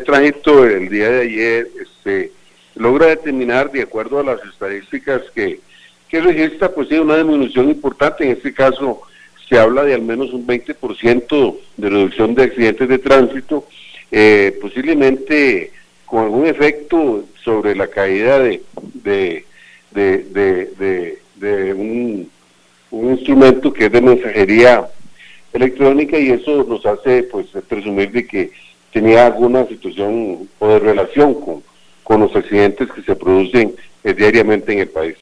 tránsito el día de ayer logra determinar, de acuerdo a las estadísticas que registra, pues sí, una disminución importante. En este caso se habla de al menos un 20% de reducción de accidentes de tránsito, posiblemente con algún efecto sobre la caída de un instrumento que es de mensajería electrónica, y eso nos hace pues presumir de que tenía alguna situación o de relación con los accidentes que se producen diariamente en el país.